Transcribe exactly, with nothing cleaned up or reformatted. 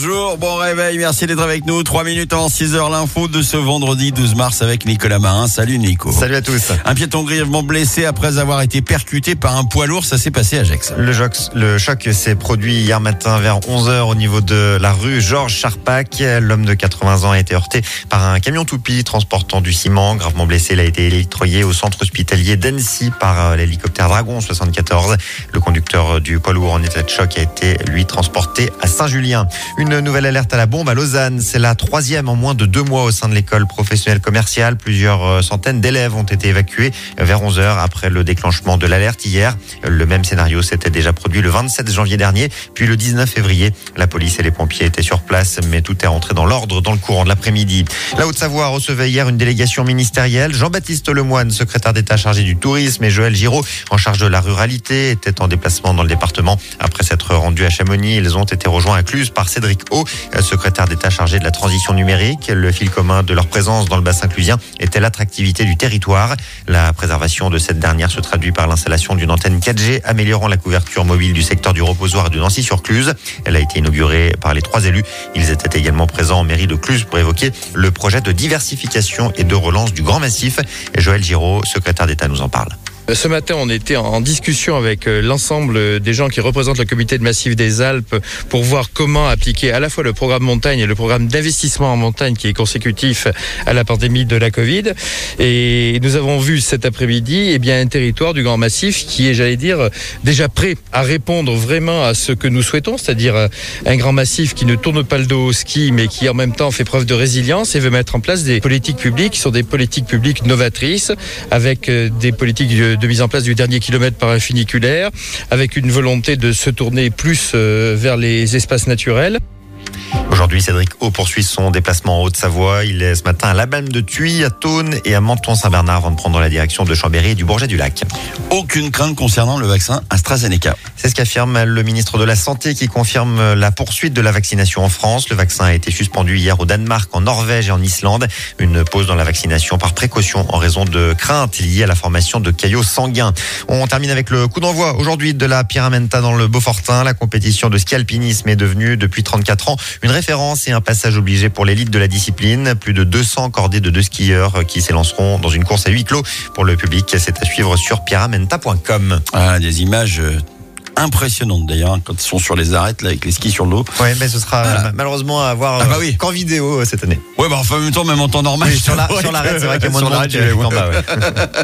bonjour, bon réveil, merci d'être avec nous. trois minutes avant six heures, l'info de ce vendredi douze mars avec Nicolas Marin. Salut Nico. Salut à tous. Un piéton grièvement blessé après avoir été percuté par un poids lourd, ça s'est passé à Gex. Le choc, le choc s'est produit hier matin vers onze heures au niveau de la rue Georges Charpak. L'homme de quatre-vingts ans a été heurté par un camion toupie transportant du ciment. Gravement blessé, il a été électroyé au centre hospitalier d'Annecy par l'hélicoptère Dragon soixante-quatorze. Le conducteur du poids lourd en état de choc a été, lui, transporté à Saint-Julien. Une nouvelle alerte à la bombe à Lausanne. C'est la troisième en moins de deux mois au sein de l'école professionnelle commerciale. Plusieurs centaines d'élèves ont été évacués vers onze heures après le déclenchement de l'alerte hier. Le même scénario s'était déjà produit le vingt-sept janvier dernier, puis le dix-neuf février. La police et les pompiers étaient sur place, mais tout est rentré dans l'ordre dans le courant de l'après-midi. La Haute-Savoie recevait hier une délégation ministérielle. Jean-Baptiste Lemoyne, secrétaire d'État chargé du tourisme, et Joël Giraud, en charge de la ruralité, étaient en déplacement dans le département. Après s'être rendus à Chamonix, ils ont été rejoints à Cluses par Cédric O, secrétaire d'État chargé de la transition numérique. Le fil commun de leur présence dans le bassin clusien était l'attractivité du territoire. La préservation de cette dernière se traduit par l'installation d'une antenne quatre G améliorant la couverture mobile du secteur du reposoir et de Nancy-sur-Cluse. Elle a été inaugurée par les trois élus. Ils étaient également présents en mairie de Cluse pour évoquer le projet de diversification et de relance du Grand Massif. Et Joël Giraud, secrétaire d'État, nous en parle. Ce matin, on était en discussion avec l'ensemble des gens qui représentent le comité de massif des Alpes pour voir comment appliquer à la fois le programme montagne et le programme d'investissement en montagne qui est consécutif à la pandémie de la Covid. Et nous avons vu cet après-midi, eh bien, un territoire du Grand Massif qui est, j'allais dire, déjà prêt à répondre vraiment à ce que nous souhaitons, c'est-à-dire un Grand Massif qui ne tourne pas le dos au ski, mais qui en même temps fait preuve de résilience et veut mettre en place des politiques publiques qui sont des politiques publiques novatrices, avec des politiques de de mise en place du dernier kilomètre par un funiculaire, avec une volonté de se tourner plus vers les espaces naturels. Aujourd'hui, Cédric O poursuit son déplacement en Haute-Savoie. Il est ce matin à la Balme de Thuy, à Thônes et à Menton-Saint-Bernard avant de prendre la direction de Chambéry et du Bourget-du-Lac. Aucune crainte concernant le vaccin AstraZeneca. C'est ce qu'affirme le ministre de la Santé qui confirme la poursuite de la vaccination en France. Le vaccin a été suspendu hier au Danemark, en Norvège et en Islande. Une pause dans la vaccination par précaution en raison de craintes liées à la formation de caillots sanguins. On termine avec le coup d'envoi aujourd'hui de la Pyramenta dans le Beaufortin. La compétition de ski alpinisme est devenue depuis trente-quatre ans une référence et un passage obligé pour l'élite de la discipline. Plus de deux cents cordées de deux skieurs qui s'élanceront dans une course à huis clos. Pour le public, c'est à suivre sur pyramenta point com. Ah, des images impressionnantes d'ailleurs, quand ils sont sur les arêtes là, avec les skis sur le dos. Ouais, mais ce sera voilà. malheureusement à voir ah bah oui. qu'en vidéo cette année. Ouais, bah enfin, en même temps, même en temps normal. Oui, sur la, sur l'arête, c'est vrai qu'il y a moins de monde qu'en bas. Ouais.